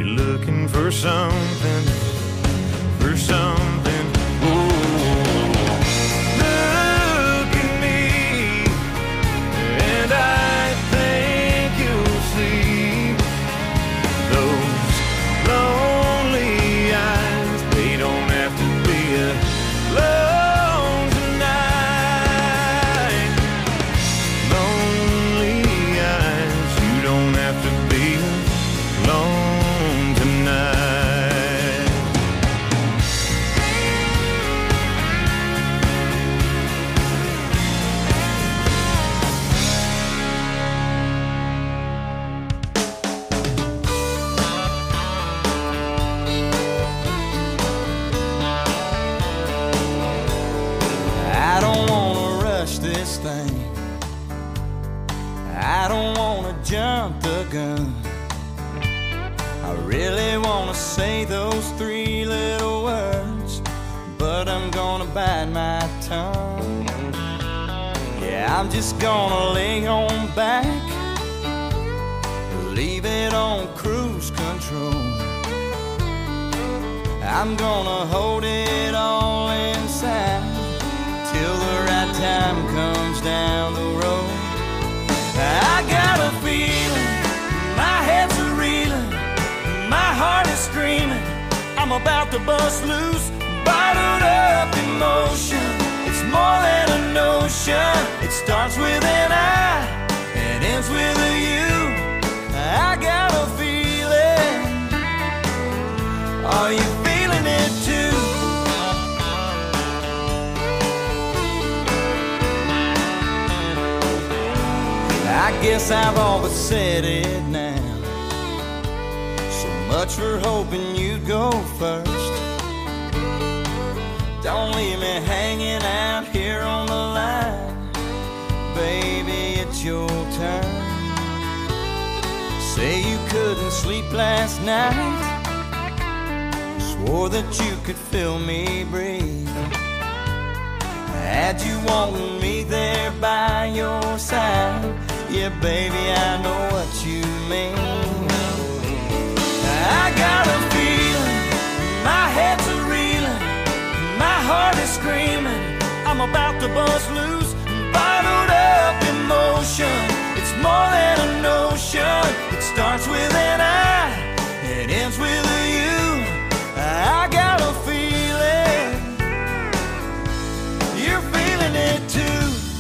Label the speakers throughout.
Speaker 1: You're looking for something, for something. Look at me, and I think you'll see those lonely eyes. They don't have to be alone tonight. Lonely eyes, you don't have to be alone tonight. I don't wanna rush this thing. I don't wanna jump the gun. I really wanna say those three little words, but I'm gonna bite my tongue. Yeah, I'm just gonna lay on back, leave it on cruise control. I'm gonna hold it all inside till the right time comes down the road. I got a feeling, my head's a reeling, my heart is screaming, I'm about to bust loose, bottled up emotion. It's more than a notion. It starts with an I and ends with a you. I got a feeling. Are you feeling it too? I guess I've all but said it now. So much for hoping you'd go first. Don't leave me hanging out here on the line. Baby, it's your turn. Say you couldn't sleep last night, swore that you could feel me breathe. Had you wanting me there by your side. Yeah, baby, I know what you mean. I got a feeling, my head's a reeling, my heart is screaming, I'm about to bust loose, bottled up emotion. It's more than a notion. It starts with an I, it ends with a you. I got a feeling, you're feeling it too.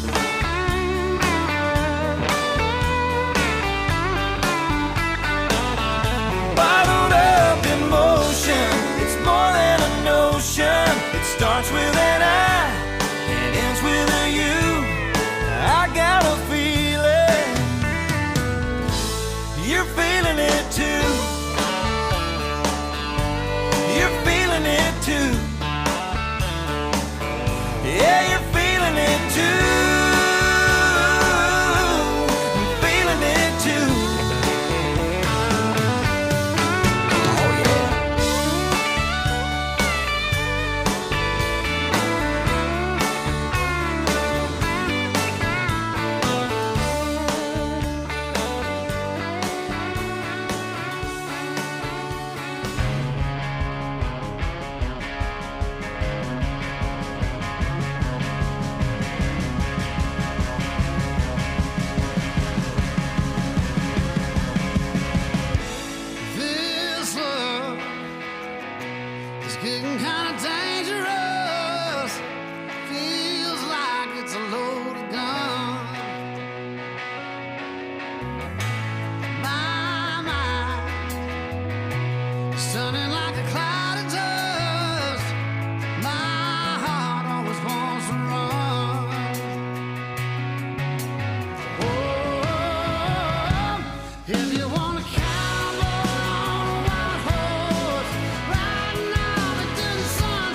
Speaker 1: Bottled up emotion, it's more than a notion. It starts with an I, it ends with a you. I got a feeling, you're feeling it too. You're feeling it too. Yeah, you're feeling it too. I'm feeling it too.
Speaker 2: Getting kind of dangerous. Feels like it's a loaded gun. My mind is turning like a cloud of dust. My heart always wants to run. Oh, if you want to cowboy on a wild horse, riding out into the sun.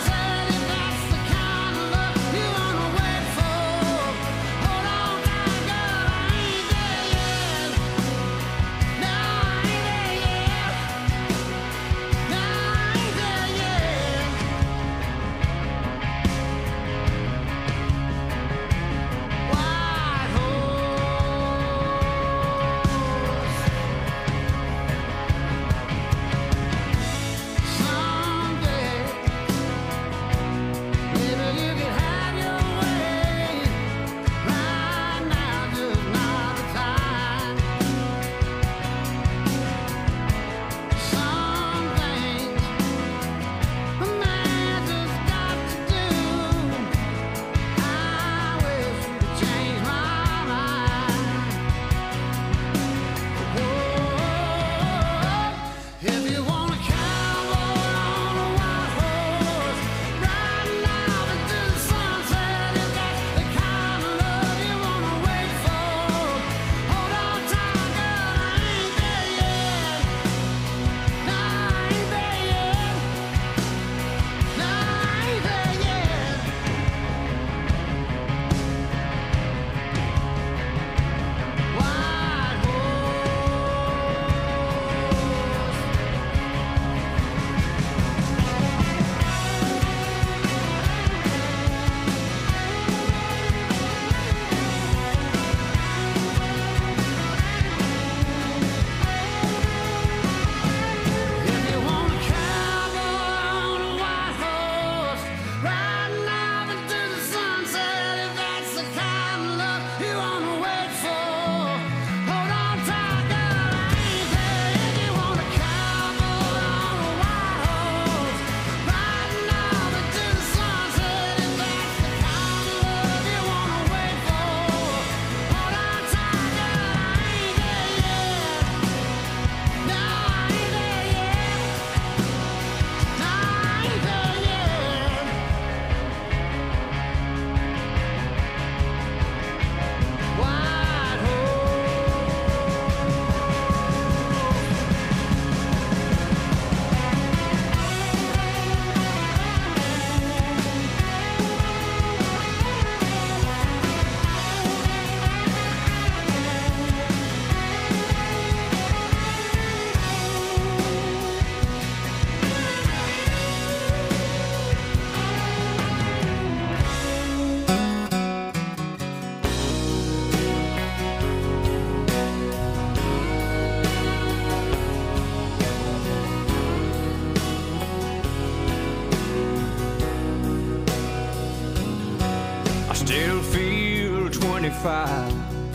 Speaker 3: still feel 25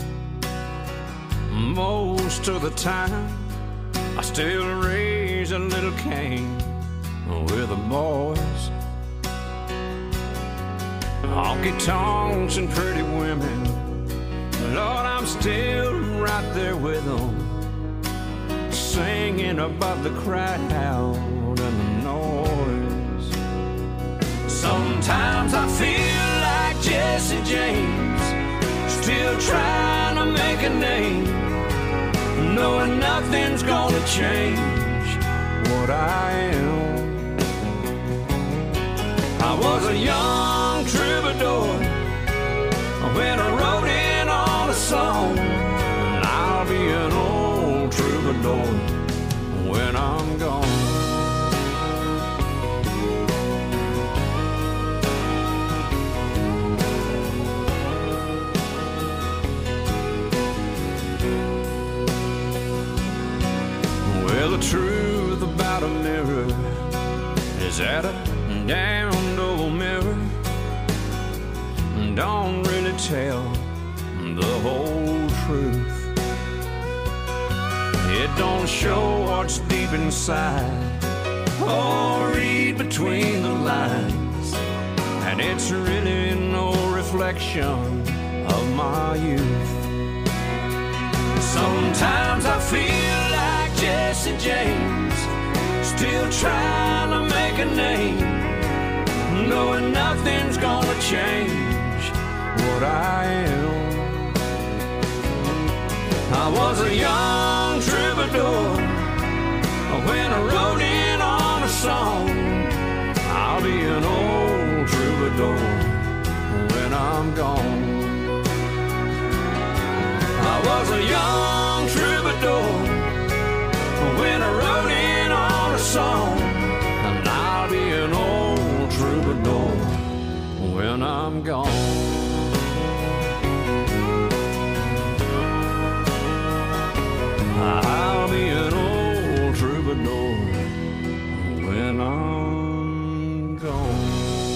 Speaker 3: most of the time. I still raise a little Cain with the boys. Honky tonks and pretty women, Lord, I'm still right there with them, singing above the crowd and the noise. Sometimes I feel like Jesse James, still trying to make a name, knowing nothing's gonna change what I am. I was a young troubadour when I wrote in on a song, and I'll be an old troubadour when I'm gone. Well, the truth about a mirror is that a damned old mirror don't really tell the whole truth. It don't show what's deep inside or read between the lines, and it's really no reflection of my youth. Sometimes I feel like Jesse James, still trying to make a name, knowing nothing's gonna change what I am. I was a young troubadour when I wrote in on a song. I'll be an old troubadour when I'm gone. I was a young troubadour when I wrote in on a song, and I'll be an old troubadour when I'm gone. I'll be an old troubadour when I'm gone.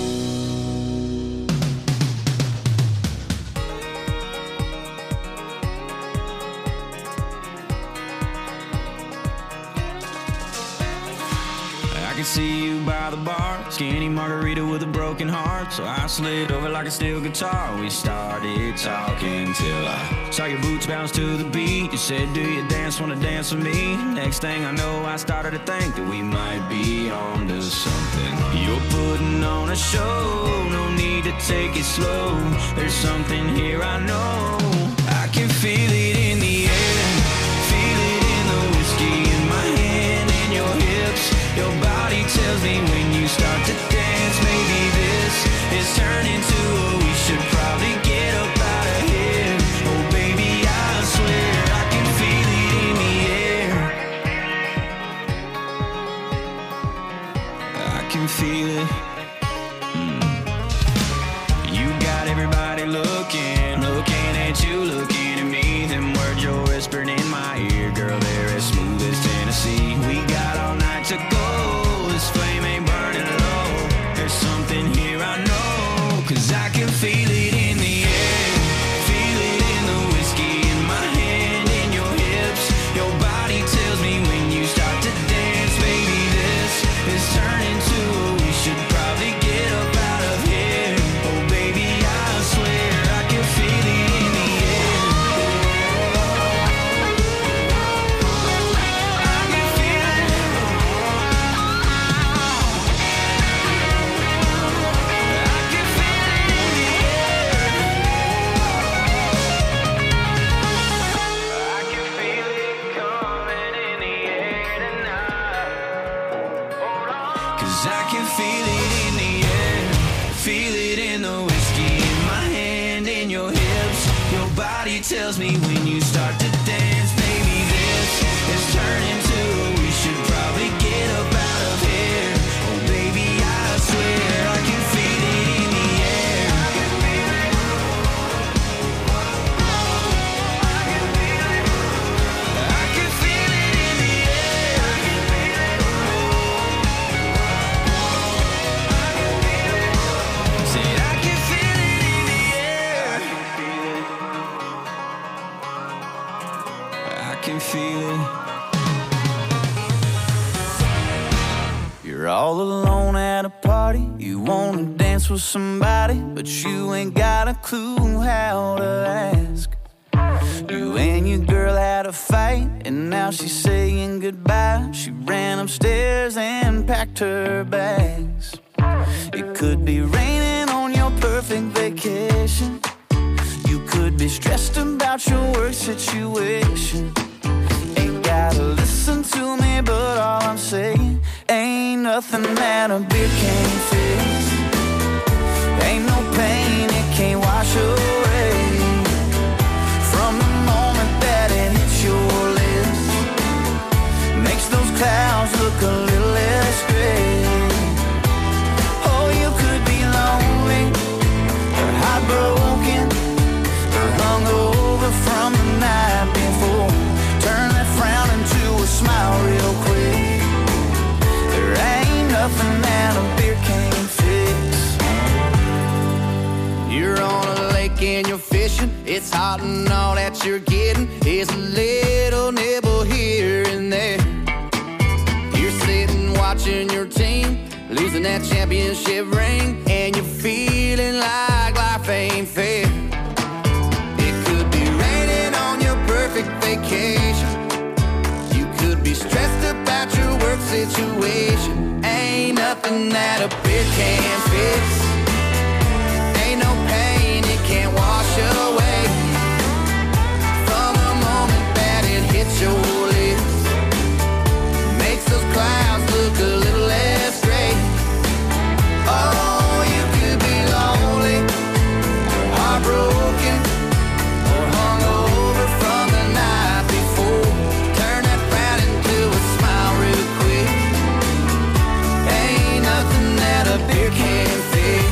Speaker 4: I could see you by the bar, skinny margarita with a broken heart. So I slid over like a steel guitar. We started talking till I saw your boots bounce to the beat. You said, do you wanna dance with me? Next thing I know, I started to think that we might be on to something. You're putting on a show, no need to take it slow. There's something here I know. I can feel it in the air, feel it in the whiskey in my hand and your hips. Your body tells me when you start to dance, maybe this is turning to a we should probably get up out of here. Oh baby, I swear I can feel it in the air. I can feel it. You got everybody looking at you, looking at me. Them words you're whispering in my ear, girl, they're as smooth as Tennessee. We got all night to go, this flame ain't burning low. There's something here I know, 'cause I can feel it in the air, feel it in the whiskey in my hand and your hips. Your body tells me when you start to dance, baby, this is turning to a we should probably get up out of here. Oh baby, I swear I can feel it in the air. I can feel it. I can feel it in the air. I can feel it coming in the air tonight. Hold on. 'Cause I can feel it in the air, feel it in the whiskey in my hand and your hips. Your body tells me when you start to dance, baby, this is turning to we should probably get up out of here. Oh baby, I swear I can feel it in the air. I can feel it. I can feel it. I can feel it in the air. I can feel it. I can feel it.
Speaker 1: You're all alone at a party, you wanna dance with somebody, but you ain't got a clue how to ask. You and your girl had a fight, and now she's saying goodbye. She ran upstairs and packed her bags. It could be raining on your perfect vacation. You could be stressed about your work situation. Ain't gotta listen to me, but all I'm saying, ain't nothing that a beer can't fix. Ain't no pain it can't wash away. From the moment that it hits your lips, makes those clouds look a little less gray. Oh, you could be lonely, or heartbroken, or hungover from the night before. Turn that frown into a smile real quick. There ain't nothing that a beer can't fix. You're on a lake and you're fishing. It's hot and all that you're getting is a little nibble here and there. You're sitting watching your team losing that championship ring, and you're feeling like life ain't fair. It could be raining on your perfect vacation. You could be stressed about your work situation. Ain't nothing that a beer can't fix. Ain't no pain it can't wash away. From the moment that it hits your lips, makes those clouds look a little less gray. Oh, you could be lonely, or heartbroken, or hungover from the night before. Turn that frown into a smile real quick. Ain't nothing that a beer can't fix.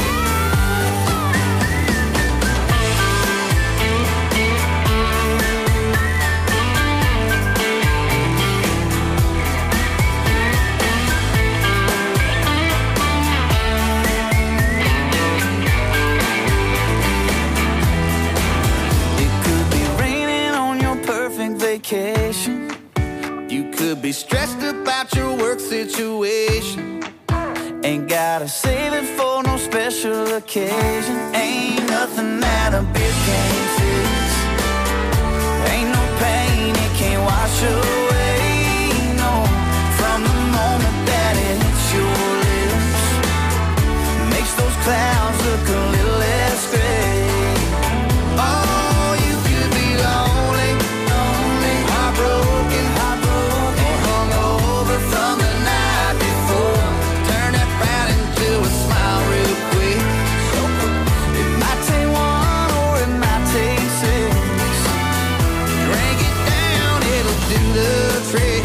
Speaker 1: Vacation. You could be stressed about your work situation. Ain't gotta save it for no special occasion. Ain't nothing that a beer can't fix. Ain't no pain it can't wash away. No, from the moment that it hits your lips, makes those clouds look a little less gray. Oh, you could be lonely, broken, or hungover from the night before. Turn that frown into a smile real quick. It might take one or it might take six. Drink it down, it'll do the trick.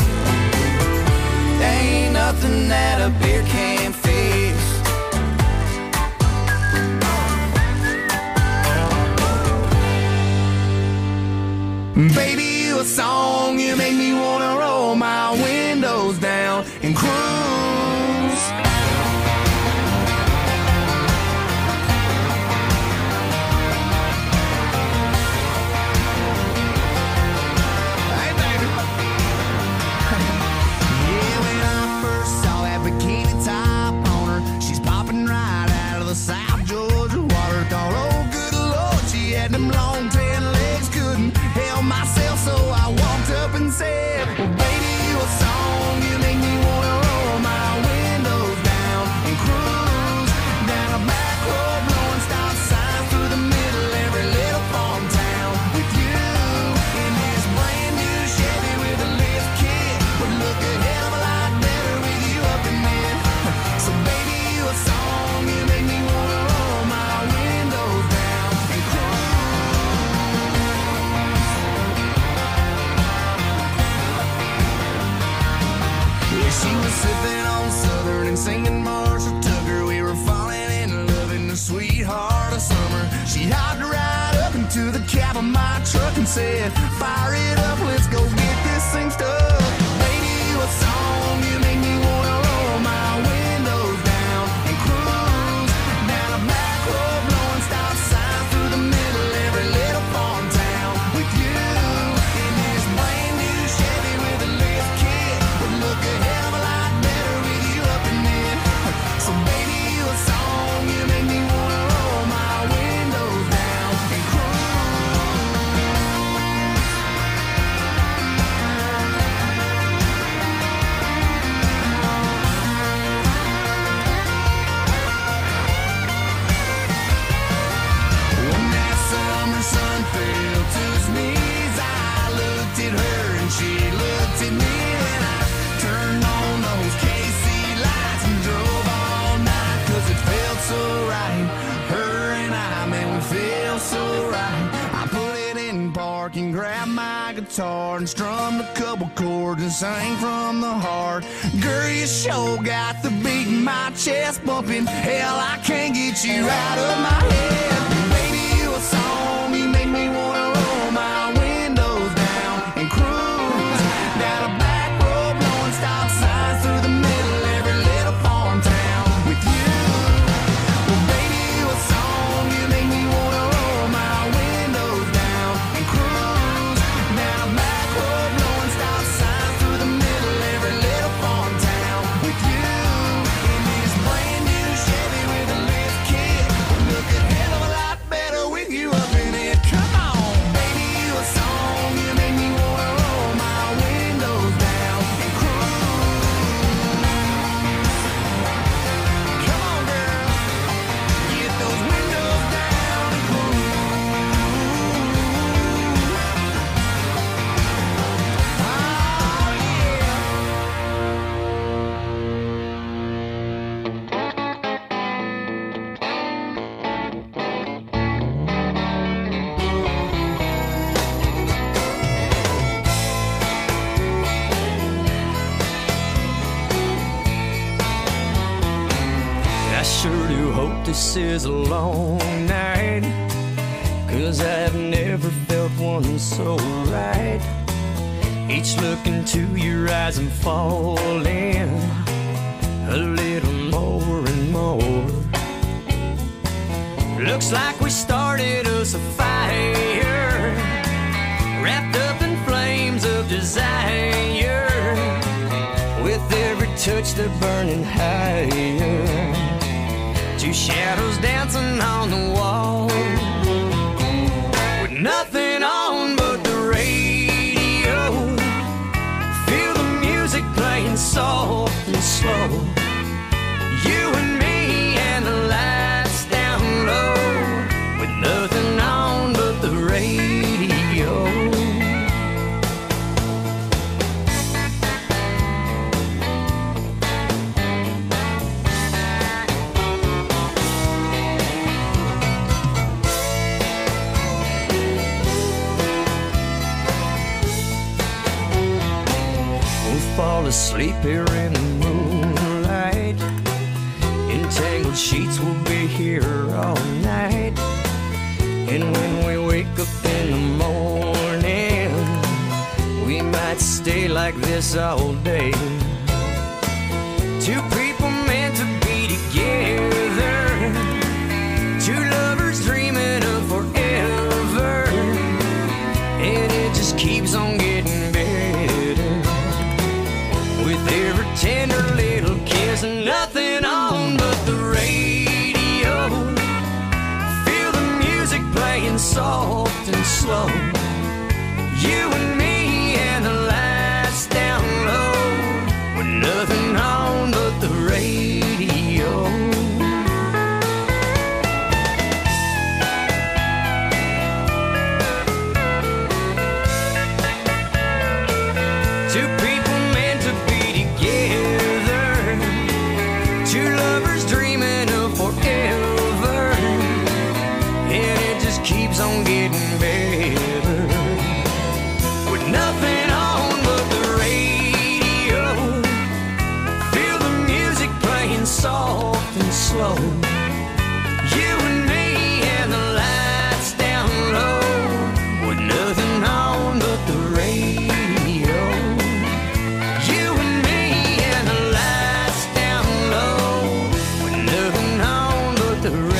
Speaker 1: Ain't nothing that a beer can't fix. Baby, a song, you make me wanna roll my windows down and cruise. Hey, baby. Yeah, when I first saw that bikini top on her, she's popping right out of the South Georgia water. Thought, oh, good Lord, she had them long tan legs, couldn't help myself, so I walked up and said, well, baby, you a song, you make me wanna roll my windows down and cruise down a back road, blowing stop signs through the middle every little farm town. With you in this brand new Chevy with a lift kit, would look a hell of a lot better with you up in it. So baby, you a song, you make me wanna roll my windows down and cruise. She was sipping on Southern and singing Marshall Tucker. We were falling in love in the sweetheart of summer. She hopped right up into the cab of my truck and said, fire it up, let's go get this thing stuck. Baby, you a song, you make me wanna roll my windows down and cruise down a back road, blowing stop signs through the middle every little farm town. With you in this brand new Chevy with a lift kit, would look a hell of a lot better with you
Speaker 2: guitar and strummed a couple chords and sang from the heart. Girl, you sure got the beat in my chest bumping. Hell, I can't get you out of my head. Baby, you a song, you make me wanna roll my windows down and cruise down a back road, blowing stop signs through the middle of every little farm town with you. Well, baby, you a song, you make me wanna roll my windows down and cruise down a back road, blowing stop signs through the middle of every little farm town with you. In this brand new Chevy with a lift kit, look a hell of a lot better with you up in it. Come on, baby, you a song, you make me wanna roll my windows down and cruise. Come on, girl, get those windows down and cruise. Oh, yeah.
Speaker 1: I sure do hope this is a long night, 'cause I've never felt one so right. Each look into your eyes I'm falling a little more and more. Looks like we started us a fire, wrapped up in flames of desire. With every touch they're burning higher, two shadows dancing on the wall, with nothing on but the radio. Feel the music playing soft and slow. You and me and the lights down low, with nothing on but the radio. Fall asleep here in the moonlight. Entangled sheets will be here all night. And when we wake up in the morning, we might stay like this all day. Two people meant to be together, two lovers dreaming of forever. And it just keeps on getting better, with every tender little kiss and nothing on but the radio. Feel the music playing soft and slow. You and me and the lights down low, with nothing on but the radio. Two people meant to be together, two lovers dreaming of forever. And it just keeps on getting better, with nothing on but the radio. Feel the music playing soft and slow. You and me and the lights down low, with nothing on but the radio. You and me and the lights down low, with nothing on but the radio.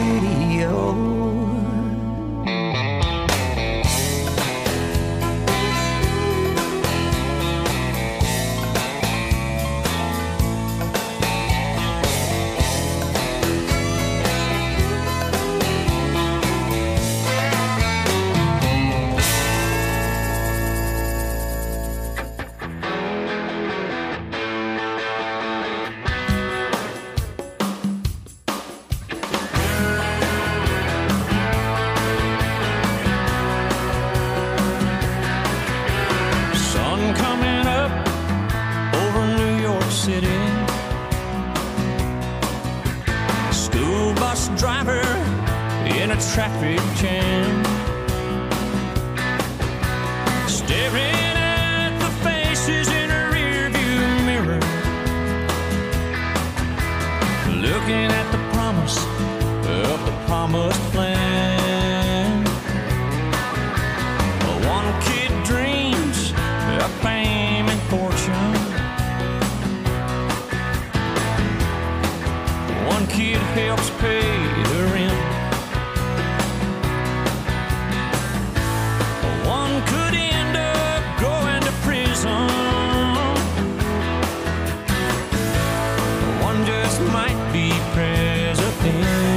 Speaker 3: Sun coming up over New York City. School bus driver in a traffic jam. Stay
Speaker 4: faces in a rearview mirror, looking at the promise of the promised land. One kid dreams of fame and fortune. One kid helps pay the rent. One could end up going to prison. One just might be president.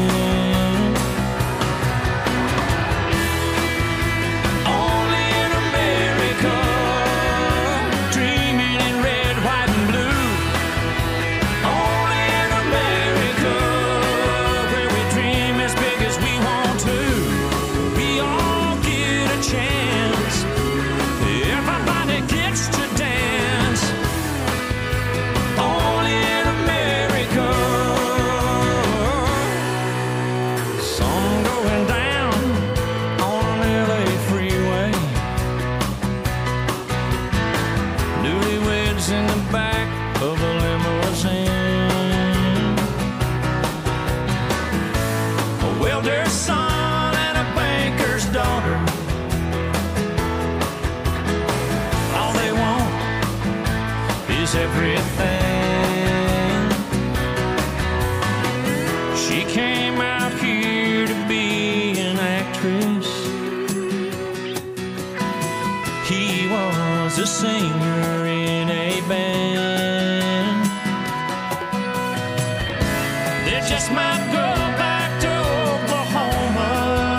Speaker 4: Everything. She came out here to be an actress. He was a singer in a band. They just might go back to Oklahoma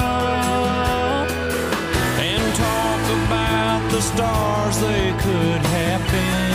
Speaker 4: and talk about the stars they could have been.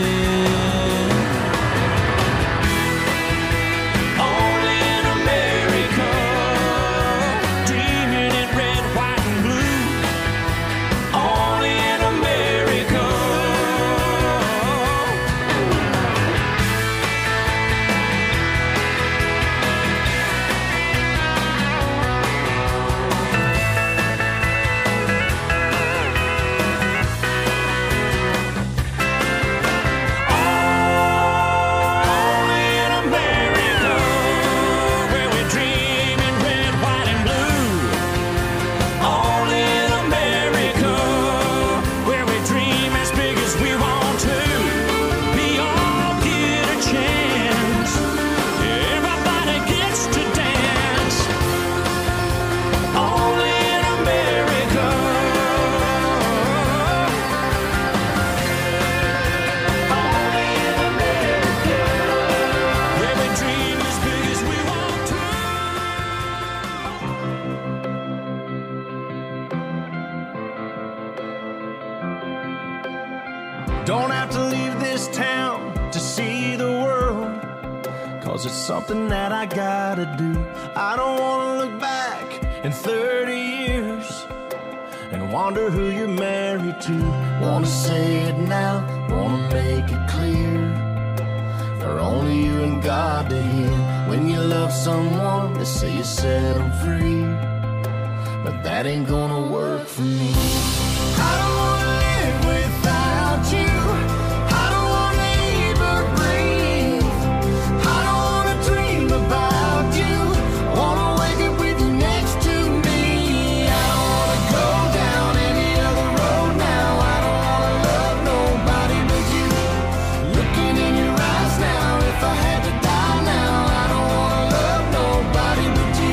Speaker 1: Don't have to leave this town to see the world, 'cause it's something that I gotta do. I don't wanna look back in 30 years and wonder who you're married to. Wanna say it now, wanna make it clear, for only you and God to hear. When you love someone, they say you set them free, but that ain't gonna work for me. I don't wanna live without you. I don't wanna even breathe. I don't wanna dream about you. Wanna wake up with you next to me. I don't wanna go down any other road now. I don't wanna love nobody but you. Looking in your eyes now, if I had to die now, I don't wanna love nobody but you.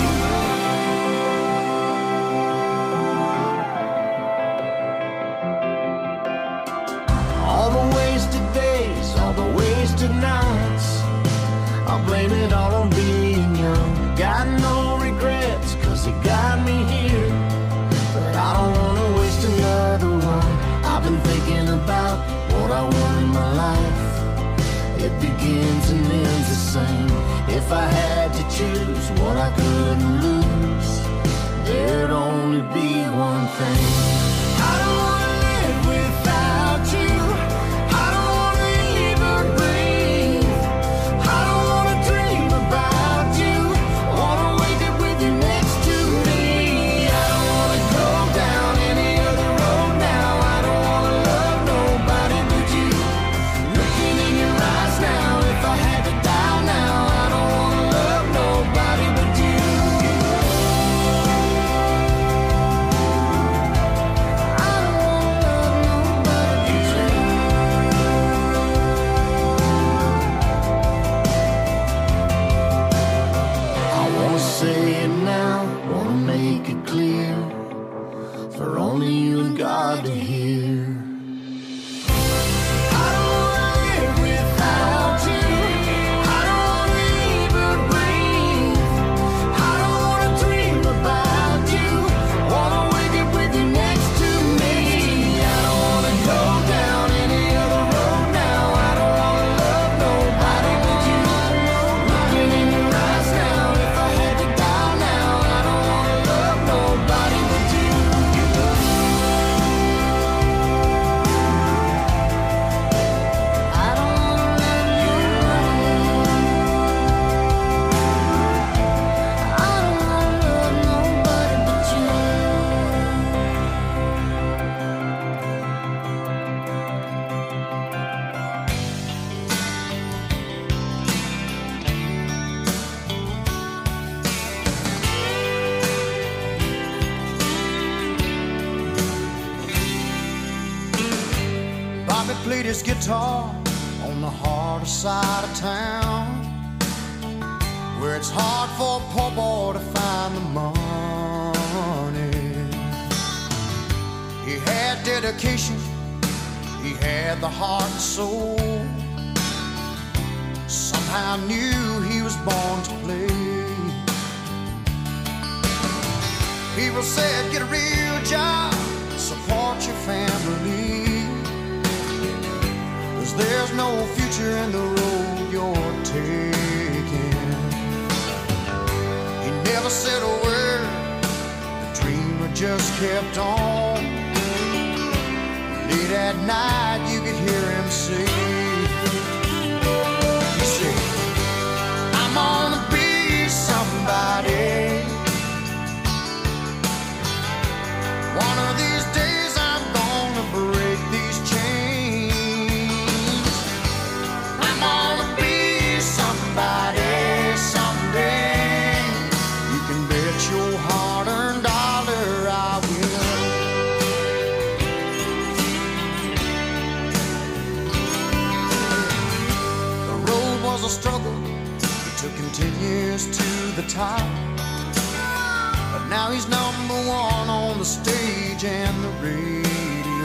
Speaker 1: All the wasted days, all the wasted nights, I'll blame it all on being young. Got no regrets, 'cause it got me here, but I don't wanna waste another one. I've been thinking about what I want in my life. It begins and ends the same. If I had to choose what I couldn't lose, there'd only be one thing. I don't wanna live without you. I don't wanna even breathe. I don't wanna dream about you. Wanna wake up with you next to me. I don't wanna go down any other road now. I don't wanna love nobody but
Speaker 2: his guitar on the harder side of town, where it's hard for a poor boy to find the money. He had dedication, he had the heart and soul. Somehow knew he was born to play. People said, get a real job, support your family, 'cause there's no future in the road you're taking. He never said a word, the dreamer just kept on. Late at night you could hear him say, he said, I'm gonna be somebody. One of these days I'm gonna break these chains. I'm gonna be somebody someday. You can bet your hard-earned dollar I will. The road was a struggle, it took him 10 years to the top. Now he's number one on the stage and the radio.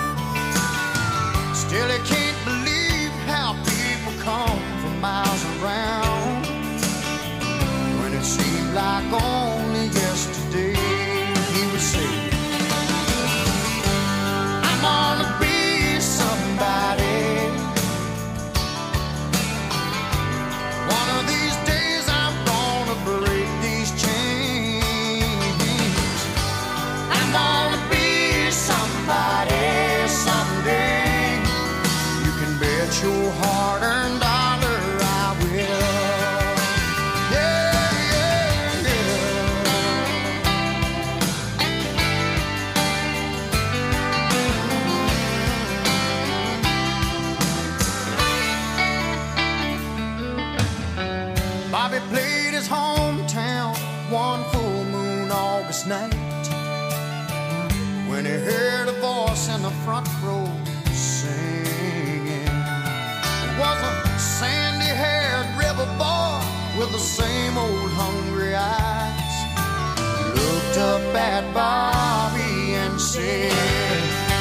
Speaker 2: Still he can't believe how people come from miles around, when it seemed like only yesterday he would say, I'm gonna be somebody. One of these days I'm gonna break these chains. I'm gonna be somebody someday. You can bet your hard-earned dollar I will. Yeah, yeah, yeah. Bobby played his hometown one full moon August night, when he heard a voice in the front row singing. It was a sandy-haired river boy with the same old hungry eyes. He looked up at Bobby and said,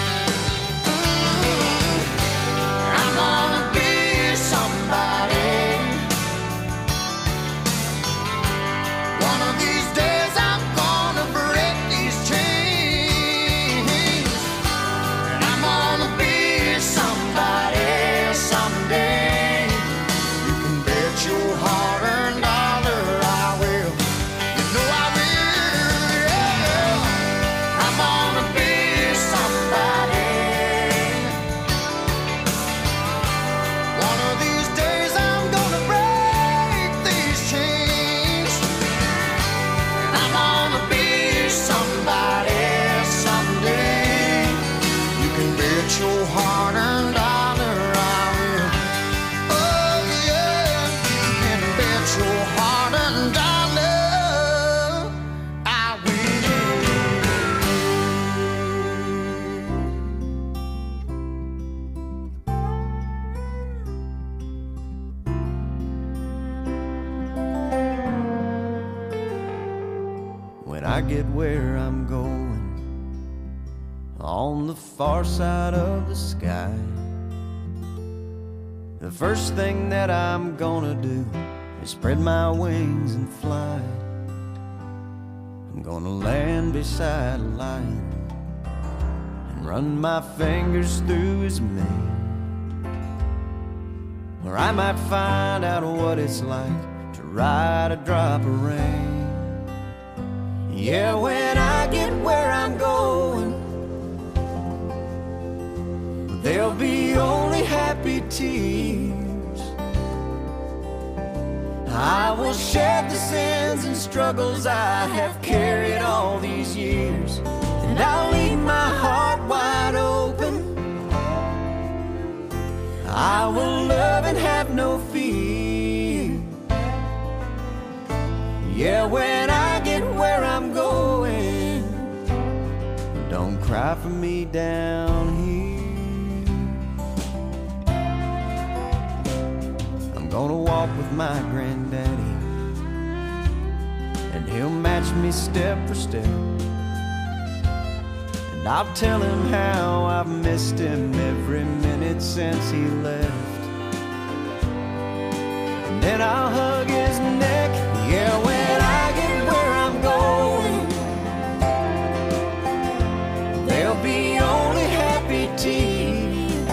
Speaker 2: I'm gonna be somebody. One of these days I'm gonna break these chains. I'm gonna be somebody someday. You can bet your hard-earned dollar I will. You know I will, yeah. I'm gonna be somebody. One of these days I'm gonna break these chains. I'm gonna be somebody someday. You can bet your hard-earned dollar I will. Oh yeah, you can bet your hard-earned dollar I will.
Speaker 1: When I get where I'm going, on the far side of the sky, the first thing that I'm gonna do is spread my wings and fly. I'm gonna land beside a lion and run my fingers through his mane, where I might find out what it's like to ride a drop of rain. Yeah, when I get where I'm going, there'll be only happy tears. I will shed the sins and struggles I have carried all these years, and I'll leave my heart wide open. I will love and have no fear. Yeah, when I get where I'm going, don't cry for me down here. gonna walk with my granddaddy, and he'll match me step for step. And I'll tell him how I've missed him every minute since he left. And then I'll hug his neck, yeah, when I get where I'm going. There'll be only happy tears.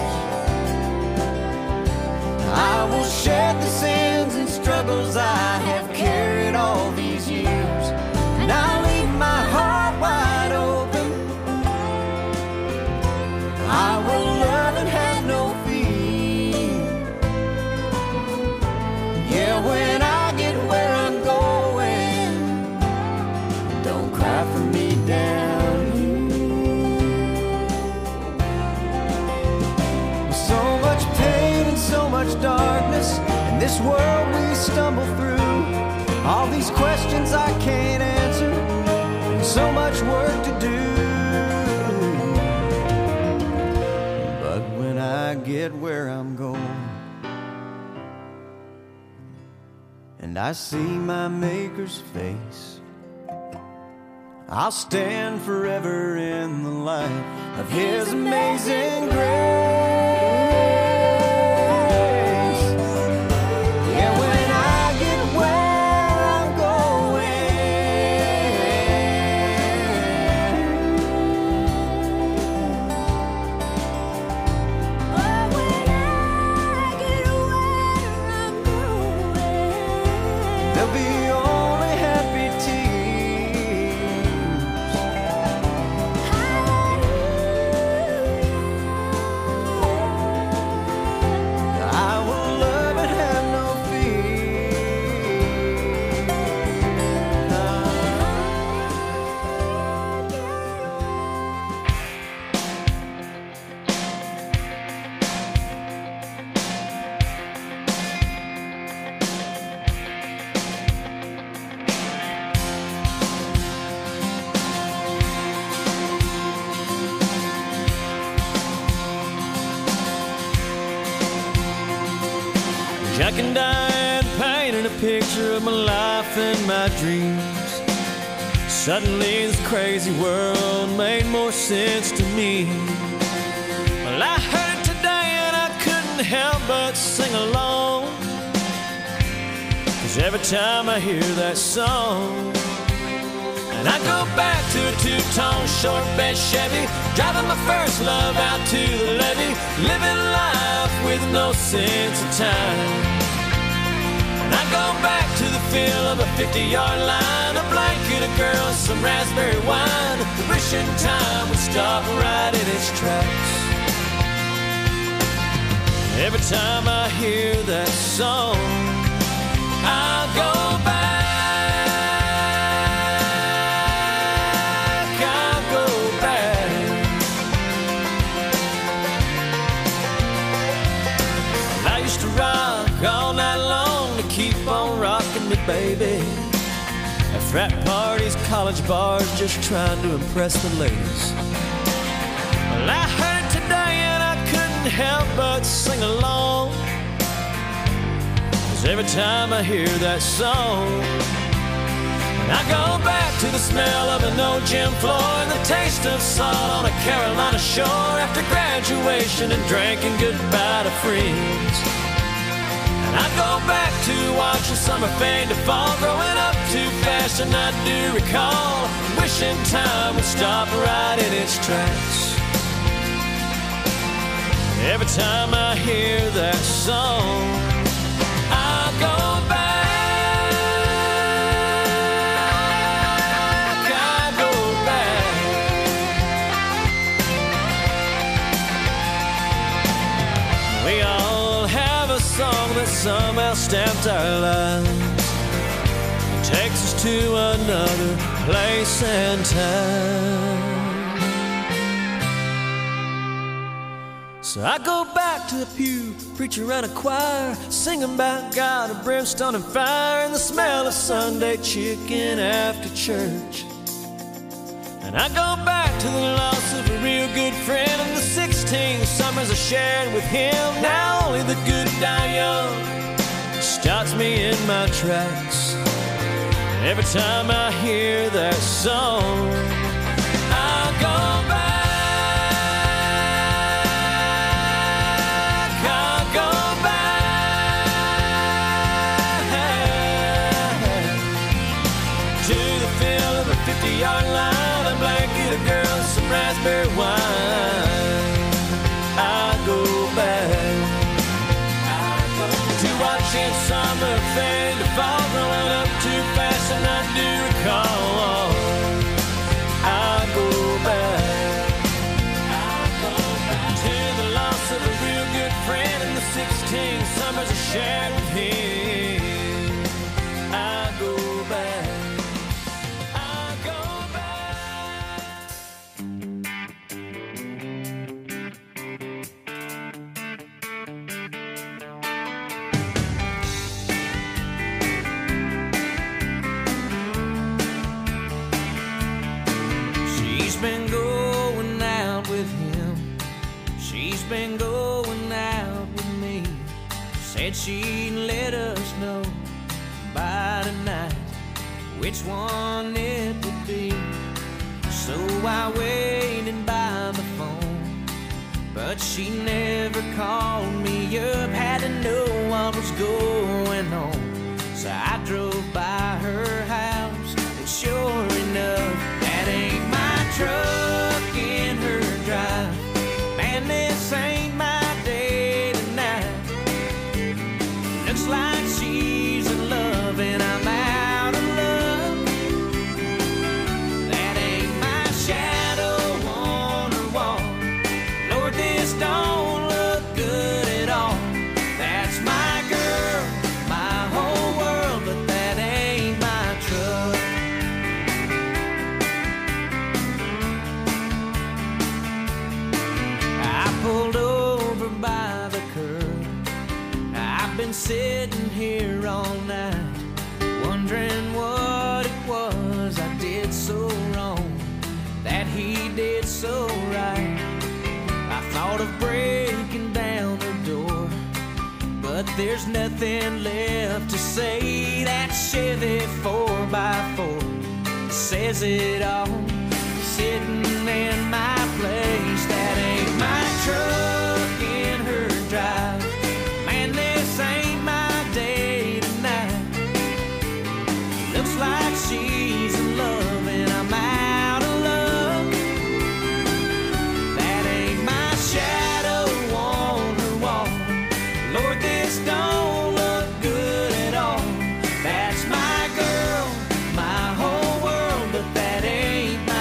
Speaker 1: I will shed the sins and struggles I have carried all these years, and I'll leave my heart wide open. I will love and have no fear. Yeah, when I get where I'm going, don't cry for me down here. With so much pain and so much darkness in this world we stumble through, all these questions I can't answer, and so much work to do. But when I get where I'm going, and I see my Maker's face, I'll stand forever in the light of His amazing grace. Yeah, when I get where I'm going, there'll be only happy tears. I will love and have no
Speaker 3: Jack and Diane painted a picture of my life and my dreams. Suddenly this crazy world made more sense to me. Well, I heard it today and I couldn't help but sing along, 'cause every time I hear that song, and I go back to a two-tone short bed Chevy, driving my first love out to the levee, living life with no sense of time. And I go back to the feel of a 50-yard line, a blanket, a girl, some raspberry wine, wishing time would stop right in its tracks. Every time I hear that song, I'll go back. All night long to keep on rocking me, baby. At frat parties, college bars, just trying to impress the ladies. Well, I heard it today and I couldn't help but sing along, 'cause every time I hear that song, and I go back to the smell of an old gym floor and the taste of salt on a Carolina shore after graduation and drinking goodbye to friends. I go back to watching summer fade to fall, growing up too fast and I do recall, wishing time would stop right in its tracks. Every time I hear that song, I'll go back, I'll go back. We all have a song that somehow stamped our lives, it takes us to another place and time. So I go back to the pew, preacher and a choir, singing about God and brimstone and fire, and the smell of Sunday chicken after church. And I go back to the loss of a real good friend and the 16 summers I shared with him. Now only the good die young,
Speaker 1: stops me in my tracks. Every time I hear that song, I'll go back, I'll go back to the feel of a 50-yard line, a blanket, a girl, some raspberry wine. I'll go back to watching summer fade to fall, growing up too fast and I do recall. I'll go back to the loss of a real good friend and the 16 summers I shared with him. I'll go back. I'll go been going out with him. She's been going out with me. Said she'd let us know by tonight which one it would be. So I waited by the phone, but she never called me up. Had to know what was going on, so I drove by her house, and sure enough, that ain't my truck in her drive. Man, this ain't my day tonight. Looks like she's in love and I'm out of love. That ain't my shadow on her wall. Lord, this don't look good at all. That's my girl, my whole world, but that ain't my truck. Pulled over by the curb. I've been sitting here all night, wondering what it was I did so wrong, that he did so right. I thought of breaking down the door, but there's nothing left to say. That Chevy 4x4 says it all, sitting in my place. That ain't my truck in her drive. Man, this ain't my day tonight. Looks like she's in love and I'm out of love. That ain't my shadow on her wall. Lord, this don't look good at all. That's my girl, my whole world, but that ain't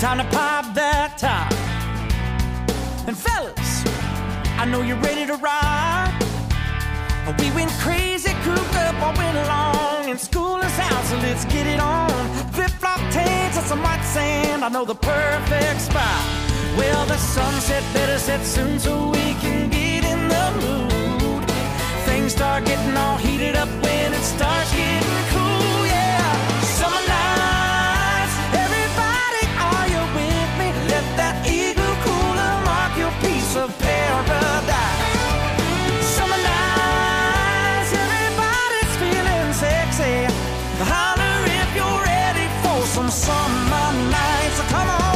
Speaker 1: time to pop that top. And fellas, I know you're ready to ride. We went crazy, cooped up all winter long, and school is out, so let's get it on. Flip-flop tanks and some white sand, I know the perfect spot. Well, the sunset better set soon so we can get in the mood. Things start getting all heated up when it starts getting cool, yeah. Summer nights, everybody, are you with me? Let that igloo cooler mark your piece of paradise. Summer nights, everybody's feeling sexy. Holler if you're ready for some summer nights. Come on.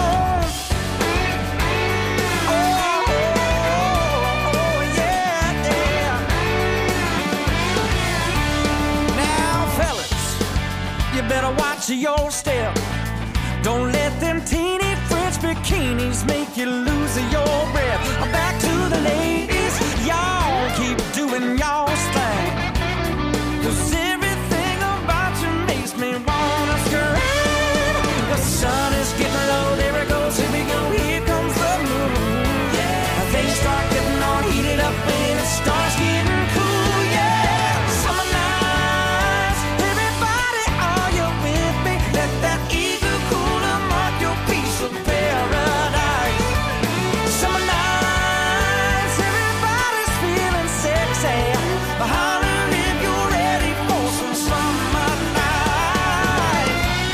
Speaker 1: Better watch your step. Don't let them teeny French bikinis make you lose your breath. Back to the ladies, y'all keep doing y'all's thing. 'Cause everything about you makes me wanna scream. The sun is getting low, there it goes, here we go, here comes the moon. Yeah, they start getting all heated up when it starts getting cool. Yeah, summer nights, everybody, are you with me? Let that igloo cooler mark your piece of paradise. Summer nights, everybody's feeling sexy. Holler if you're ready for some summer night.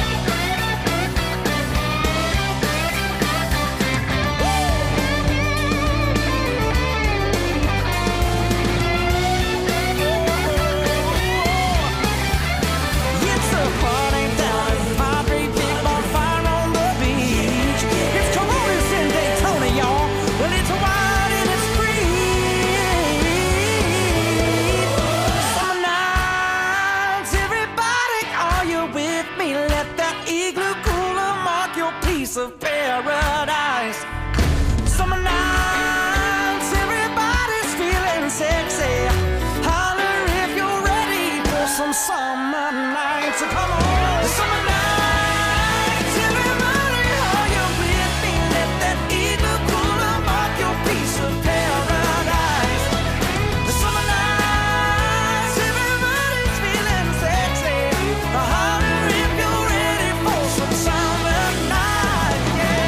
Speaker 1: It's a party down at Padre, big bonfire on the beach. It's Columbus in Daytona, y'all. Well, it's wide and it's free. Summer nights, everybody, are you with me? Let that igloo cooler mark your piece of paradise. Summer nights, everybody's feeling sexy. Holler if you're ready for some summer nights. So come on, summer nights, everybody, are you with me? Let that igloo cooler mark your piece of paradise. Summer nights, everybody's feeling sexy. Holler if you're ready for some summer nights.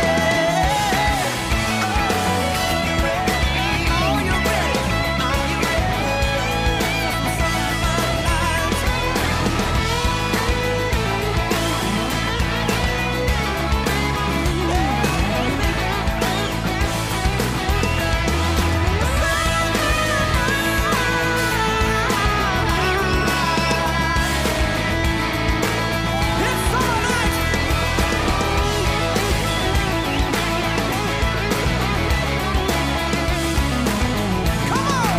Speaker 1: Yeah. Are you ready? Are you ready for some summer nights? It's summer nights. Come on.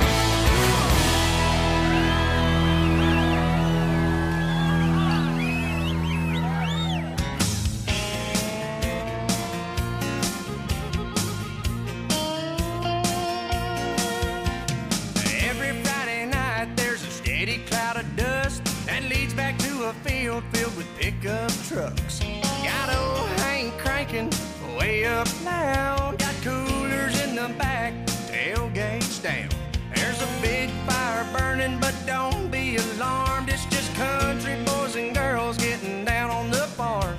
Speaker 5: Every Friday night there's a steady cloud of dust that leads back to a field filled with pickup trucks. Got old Hank cranking way up loud. Got coolers in the back, tailgates down. There's a big fire burning, but don't be alarmed. It's just country boys and girls getting down on the farm.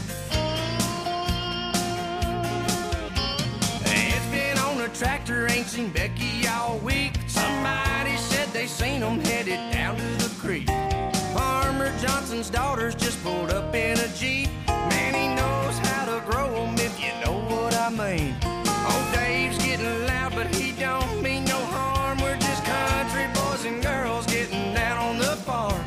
Speaker 5: It's been on a tractor, ain't seen Becky all week. Somebody said they seen them headed down to the creek. Farmer Johnson's daughters just pulled up in a Jeep. Man, he knows how to grow them, if you know what I mean. Old Dave's getting loud, but he don't mean no harm. We're just country boys and girls getting down on the farm.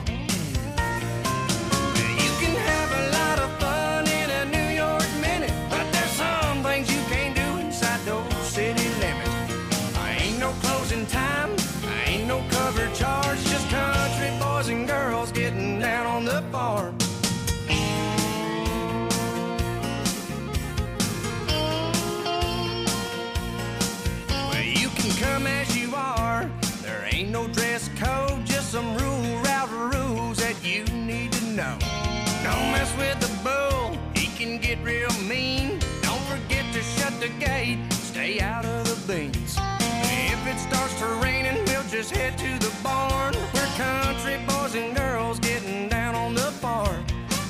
Speaker 5: You can have a lot of fun in a New York minute, but there's some things you can't do inside those city limits. Ain't no closing time, ain't no cover charge, just country boys and girls getting down on the farm. Well, you can come as you are, there ain't no dress code, just some route rules that you need to know. Don't mess with the bull, he can get real mean. the gate, stay out of the beans. If it starts to raining, we'll just head to the barn. We're country boys and girls getting down on the farm.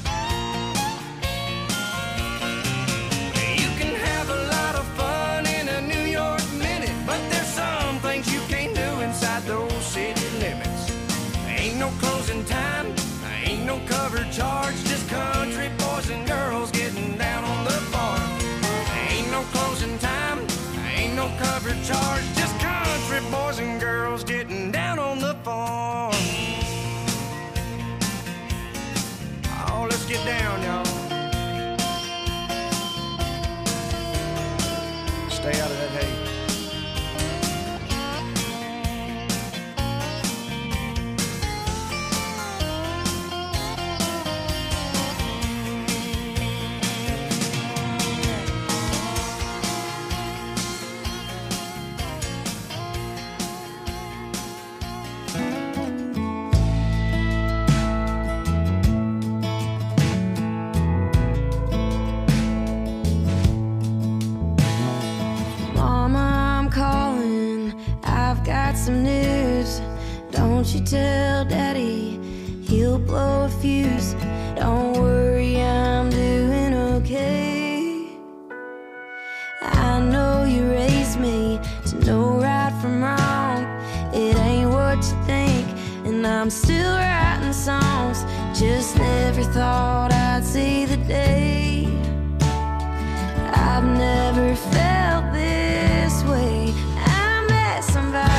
Speaker 5: You can have a lot of fun in a New York minute, but there's some things you can't do inside those city limits. Ain't no closing time, ain't no cover charge, just country boys and girls getting down on the farm. Ain't no closing time, ain't no cover charge, just country boys and girls getting down on the farm. Oh, let's get down, y'all. Stay out of that hay.
Speaker 6: Some news, don't you tell Daddy, he'll blow a fuse. Don't worry, I'm doing okay. I know you raised me to know right from wrong. It ain't what you think, and I'm still writing songs. Just never thought I'd see the day. I've never felt this way. I met somebody.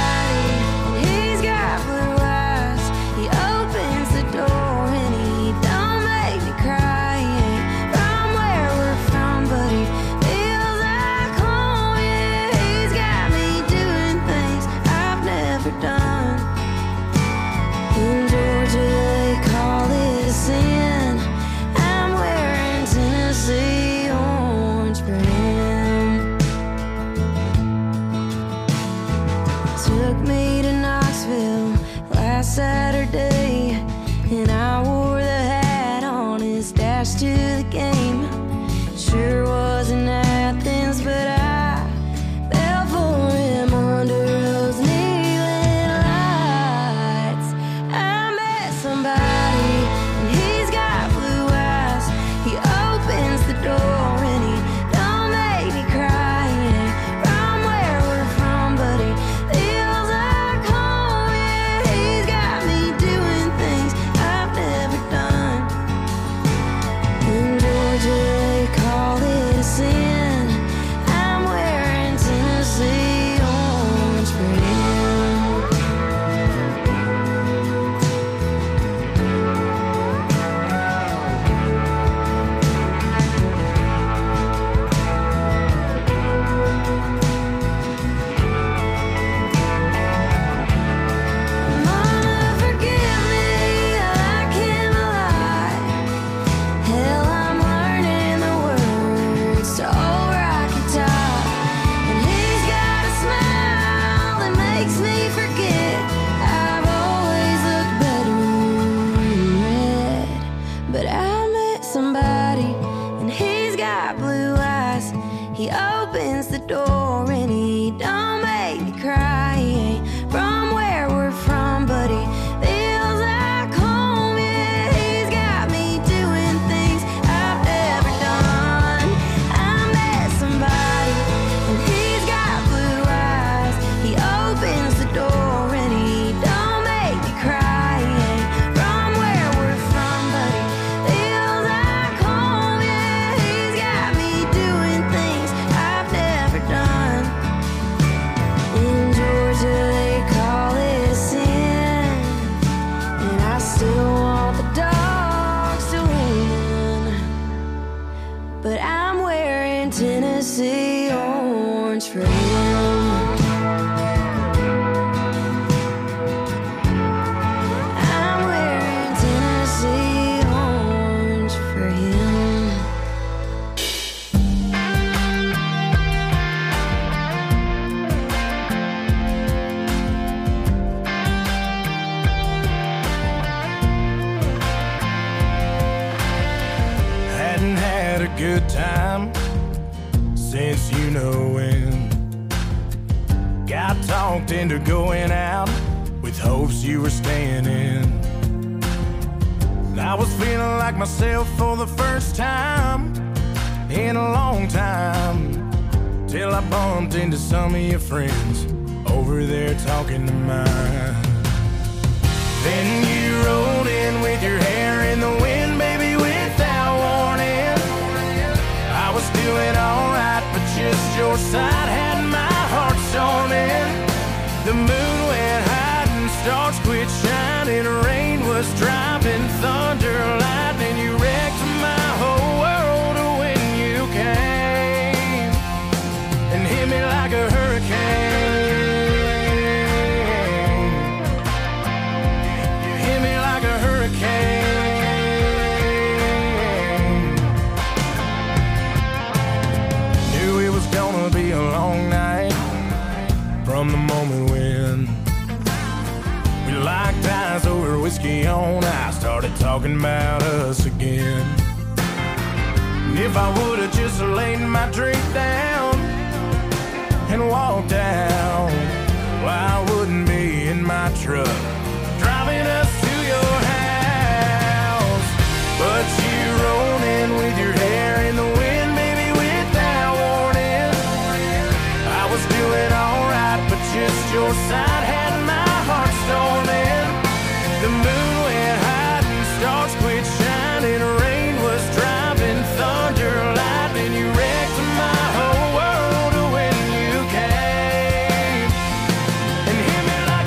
Speaker 6: Saturday, and I wore the hat on his dash to the game. Sure wasn't Athens, but I fell for him under those neon lights. I met somebody, and he's got blue eyes. He opens the door and he don't make me cry. He ain't from where we're from, but he feels like home. Yeah, he's got me doing things I've never done. In Georgia they call it a sin. I'm wearing Tennessee orange for him. Mama, forgive me, I came alive. Hell, I'm learning the words to Old Rocky Top. And he's got a smile that makes me forget I've always looked better in red. But I met somebody, and he's got blue eyes. He opens the door and he don't make me cry. He ain't from where we're from, but he feels like home. Yeah, he's got me doing things I've never done. I met somebody, and he's got blue eyes. He opens the door and he don't make me cry. He ain't from where we're from, but he feels like home. Yeah, he's got me doing things I've never done. In Georgia they call it a sin, and I still want the dogs to win. But I'm wearing Tennessee orange for him. I'm wearing Tennessee orange for him.
Speaker 5: Hadn't had a good time
Speaker 2: since you know when. Got talked into going out with hopes you were staying in. I was feeling like myself for the first time in a long time, till I bumped into some of your friends over there talking to mine. Then you rolled in with your hair in the wind, baby, without warning. I was doing alright, but just your side had my heart storming. The moon went high and stars quit shining. Rain was dropping, thunder, lightning. You wrecked my whole world when you came and hit me like a hurricane. You hit me like a hurricane. Knew it was gonna be a long night from the moment when we locked eyes over whiskey on ice, started talking about us again. And if I would've just laid my drink down and walked out, well, I wouldn't be in my truck driving us to your house. But you rolled in with your hair in the wind, baby, without warning. I was doing alright, but just your side had my heart storming. The moon went high and stars quit shining. Rain was dropping, thunder, lightning. You wrecked my whole world when you came and hit me like a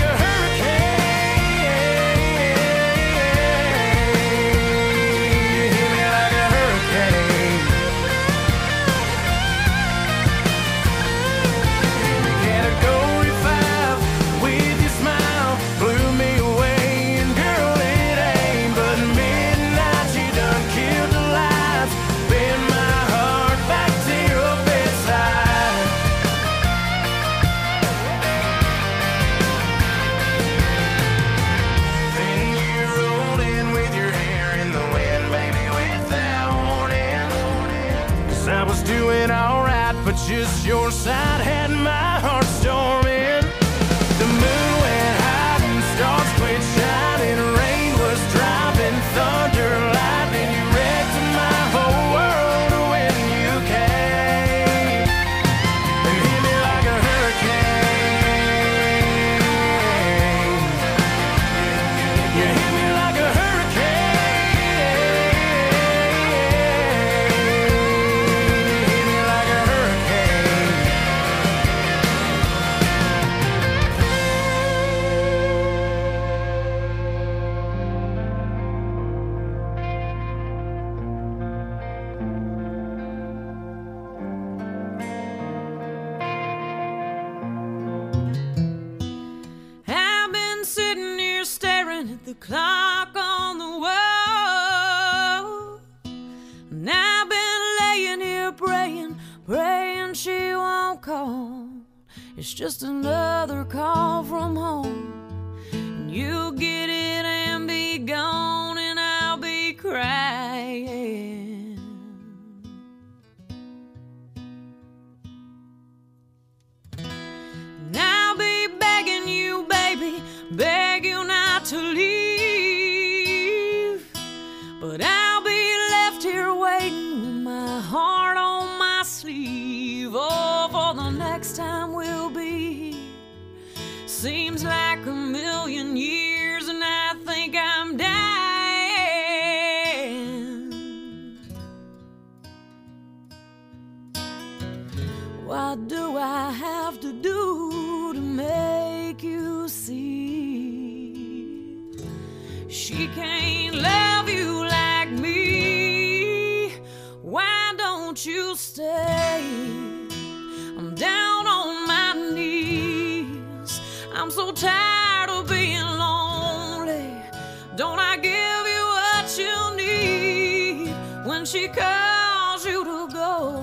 Speaker 2: hurricane. You hit me like a hurricane. Category 5 with your smile blew me away. And girl, it ain't but midnight. You done killed the lights, bend my heart back to your bedside. Then you rolled in with your hair in the wind, baby, without warning. 'Cause I was doing alright, but just your side had my heart storming. The moon went high and stars quit shining. Rain was dropping, thunder, lightning. You wrecked my whole world when you came and hit me like a hurricane. You hit me like a hurricane. You hit me like a hurricane.
Speaker 7: I've been sitting here staring at the clock on the wall. And I've been laying here praying she won't call. It's just another call from home. And you'll get it and be gone, and I'll be crying. And I'll be begging you, baby, beg you not to leave. But I'll be left here waiting with my heart on my sleeve. Oh, for the next time we'll be here. Seems like a million years, and I think I'm dying. What do I have to do to make you see she can't love you like me? Why don't you stay? I'm down on my knees. I'm so tired of being lonely. Don't I give you what you need when she calls you to go?